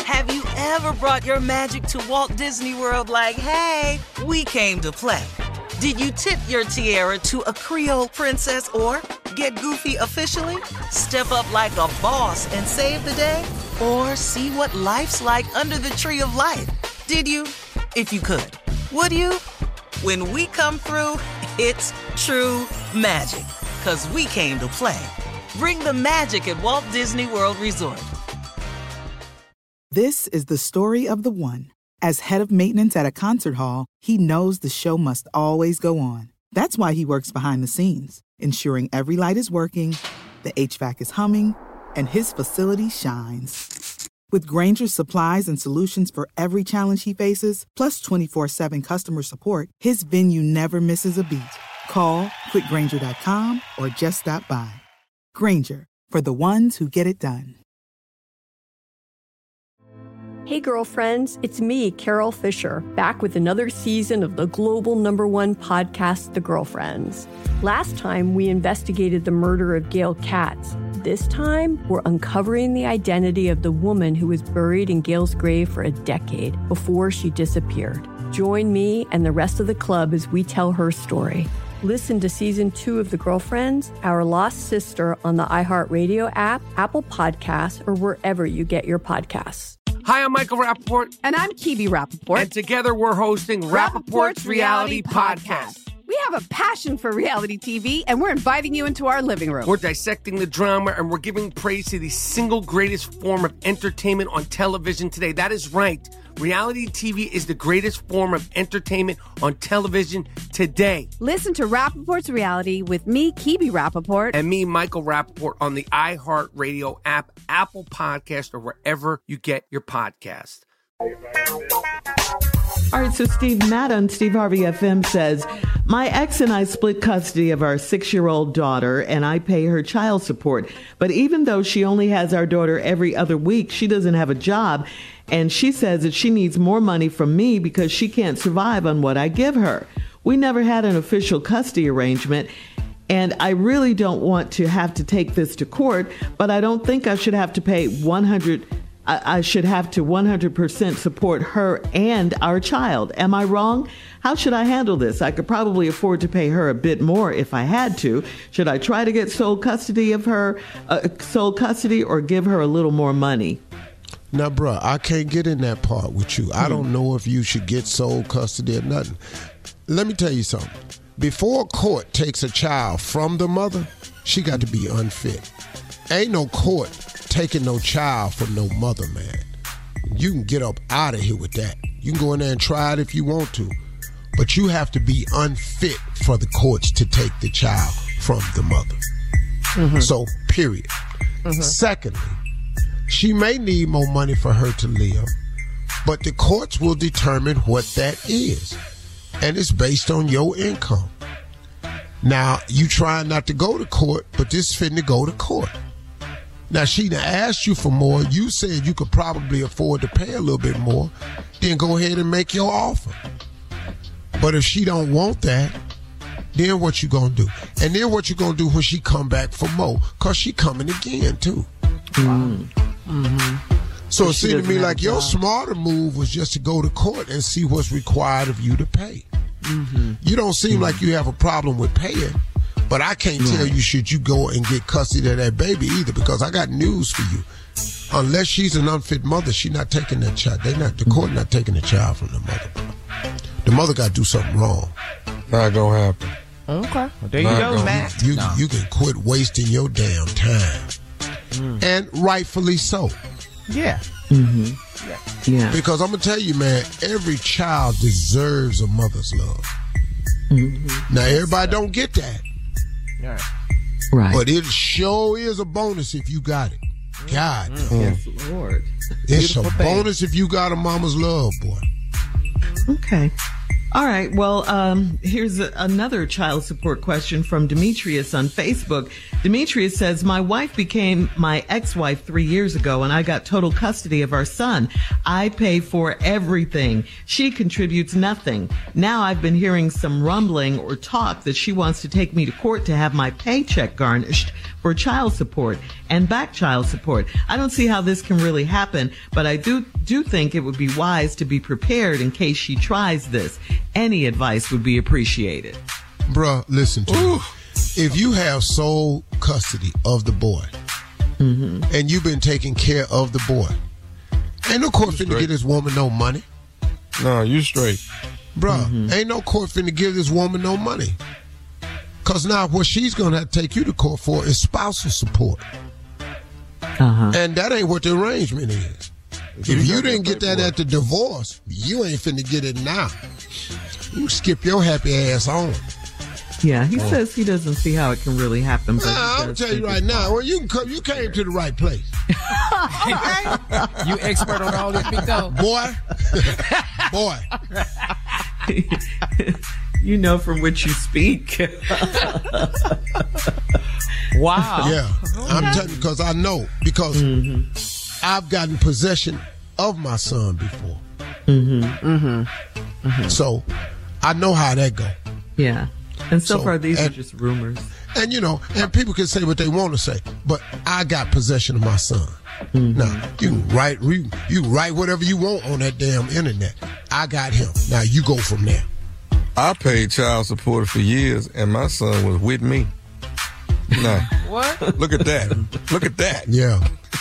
Have you ever brought your magic to Walt Disney World like, hey, we came to play? Did you tip your tiara to a Creole princess or get goofy officially? Step up like a boss and save the day? Or see what life's like under the tree of life? Did you? If you could. Would you? When we come through, it's true magic. 'Cause we came to play. Bring the magic at Walt Disney World Resort. This is the story of the one. As head of maintenance at a concert hall, he knows the show must always go on. That's why he works behind the scenes, ensuring every light is working, the HVAC is humming, and his facility shines. With Grainger's supplies and solutions for every challenge he faces, plus 24/7 customer support, his venue never misses a beat. Call quickgrainger.com or just stop by. Grainger, for the ones who get it done. Hey girlfriends, it's me, Carol Fisher, back with another season of the global #1 podcast, The Girlfriends. Last time, we investigated the murder of Gail Katz. This time, we're uncovering the identity of the woman who was buried in Gail's grave for a decade before she disappeared. Join me and the rest of the club as we tell her story. Listen to Season 2 of The Girlfriends, Our Lost Sister on the iHeartRadio app, Apple Podcasts, or wherever you get your podcasts. Hi, I'm Michael Rappaport. And I'm Kibi Rappaport. And together we're hosting Rappaport's Reality Podcast. We have a passion for reality TV, and we're inviting you into our living room. We're dissecting the drama, and we're giving praise to the single greatest form of entertainment on television today. That is right. Reality TV is the greatest form of entertainment on television today. Listen to Rappaport's Reality with me, Kibi Rappaport. And me, Michael Rappaport, on the iHeartRadio app, Apple Podcast, or wherever you get your podcast. All right, so Steve Matt on Steve Harvey FM says, my ex and I split custody of our 6-year-old daughter, and I pay her child support. But even though she only has our daughter every other week, she doesn't have a job. And she says that she needs more money from me because she can't survive on what I give her. We never had an official custody arrangement. And I really don't want to have to take this to court, but I don't think I should have to pay I should have to 100% support her and our child. Am I wrong? How should I handle this? I could probably afford to pay her a bit more if I had to. Should I try to get sole custody of her, or give her a little more money? Now, bruh, I can't get in that part with you. I don't know if you should get sole custody or nothing. Let me tell you something. Before a court takes a child from the mother, she got to be unfit. Ain't no court taking no child from no mother, man. You can get up out of here with that. You can go in there and try it if you want to. But you have to be unfit for the courts to take the child from the mother. Mm-hmm. So, period. Mm-hmm. Secondly, she may need more money for her to live, but the courts will determine what that is. And it's based on your income. Now, you trying not to go to court, but this is finna go to court. Now, she done asked you for more. You said you could probably afford to pay a little bit more. Then go ahead and make your offer. But if she don't want that, then what you gonna do? And then what you gonna do when she come back for more? Because she coming again, too. Mm-hmm. So it seemed to me like your smarter move was just to go to court and see what's required of you to pay. Mm-hmm. You don't seem like you have a problem with paying. But I can't tell you should you go and get custody of that baby either, because I got news for you. Unless she's an unfit mother, she's not taking that child. The court not taking the child from the mother. The mother got to do something wrong. Not gonna happen. Okay. Well, there you go, Matt. You can quit wasting your damn time. And rightfully so. Yeah. Mm-hmm. Yeah. Because I'm going to tell you, man, every child deserves a mother's love. Mm-hmm. Now, everybody don't get that. Yeah. Right. But it sure is a bonus if you got it. God. Yes, Lord. It's a bonus if you got a mama's love, boy. Okay. All right. Well, here's another child support question from Demetrius on Facebook. Demetrius says, my wife became my ex-wife 3 years ago, and I got total custody of our son. I pay for everything. She contributes nothing. Now I've been hearing some rumbling or talk that she wants to take me to court to have my paycheck garnished for child support and back child support. I don't see how this can really happen, but I do think it would be wise to be prepared in case she tries this. Any advice would be appreciated. Bruh, listen to me. If you have sole custody of the boy, and you've been taking care of the boy, ain't no court finna give this woman no money. No, you straight. Bruh, ain't no court finna give this woman no money. Because now what she's going to have to take you to court for is spousal support. And that ain't what the arrangement is. If you didn't get that at the divorce, you ain't finna get it now. You skip your happy ass on. Yeah, he says he doesn't see how it can really happen. But I'm tell you right now, well, you came to the right place. You expert on all this, big dog. Boy. You know from which you speak. Wow. Yeah, I'm telling you because I know. Because I've gotten possession of my son before. So I know how that go. Yeah. And so far, these are just rumors. And, and people can say what they want to say, but I got possession of my son. Now, you can write whatever you want on that damn internet. I got him. Now, you go from there. I paid child support for years, and my son was with me. Now, What? look at that. Look at that. Yeah.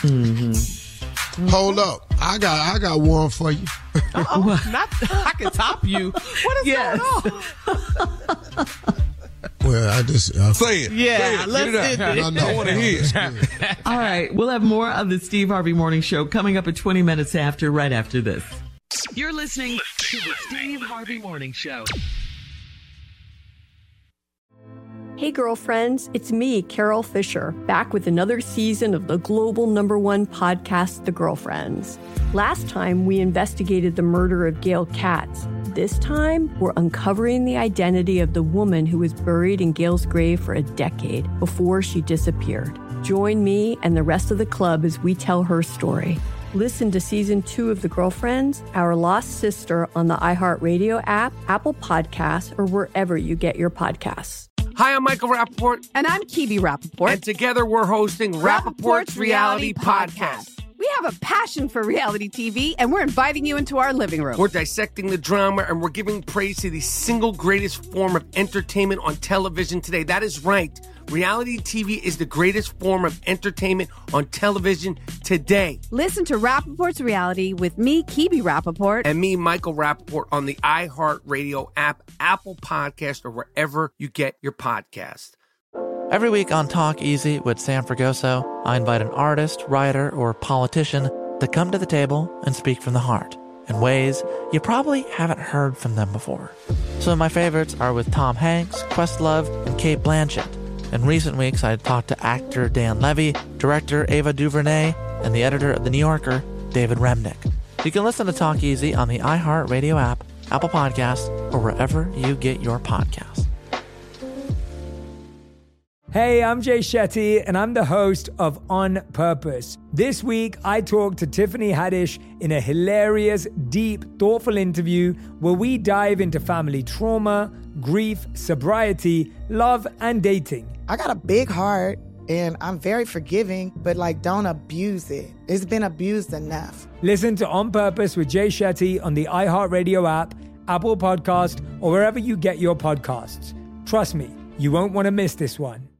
Hold up. I got one for you. I can top you. What is going on? Well, I just... Say it. Yeah, Say it. let's Get it out. do this. I want to hear it. All right, we'll have more of the Steve Harvey Morning Show coming up at 20 minutes after, right after this. You're listening to the Steve Harvey Morning Show. Hey girlfriends, it's me, Carol Fisher, back with another season of the global #1 podcast, The Girlfriends. Last time, we investigated the murder of Gail Katz. This time, we're uncovering the identity of the woman who was buried in Gail's grave for a decade before she disappeared. Join me and the rest of the club as we tell her story. Listen to Season 2 of The Girlfriends, Our Lost Sister on the iHeartRadio app, Apple Podcasts, or wherever you get your podcasts. Hi, I'm Michael Rappaport. And I'm Kibi Rappaport. And together we're hosting Rappaport's Reality Podcast. We have a passion for reality TV, and we're inviting you into our living room. We're dissecting the drama, and we're giving praise to the single greatest form of entertainment on television today. That is right. Reality TV is the greatest form of entertainment on television today. Listen to Rappaport's Reality with me, Kibi Rappaport. And me, Michael Rappaport, on the iHeartRadio app, Apple Podcast, or wherever you get your podcast. Every week on Talk Easy with Sam Fragoso, I invite an artist, writer, or politician to come to the table and speak from the heart in ways you probably haven't heard from them before. Some of my favorites are with Tom Hanks, Questlove, and Cate Blanchett. In recent weeks, I talked to actor Dan Levy, director Ava DuVernay, and the editor of The New Yorker, David Remnick. You can listen to Talk Easy on the iHeartRadio app, Apple Podcasts, or wherever you get your podcasts. Hey, I'm Jay Shetty, and I'm the host of On Purpose. This week, I talked to Tiffany Haddish in a hilarious, deep, thoughtful interview where we dive into family trauma, grief, sobriety, love, and dating. I got a big heart, and I'm very forgiving, but don't abuse it. It's been abused enough. Listen to On Purpose with Jay Shetty on the iHeartRadio app, Apple Podcast, or wherever you get your podcasts. Trust me, you won't want to miss this one.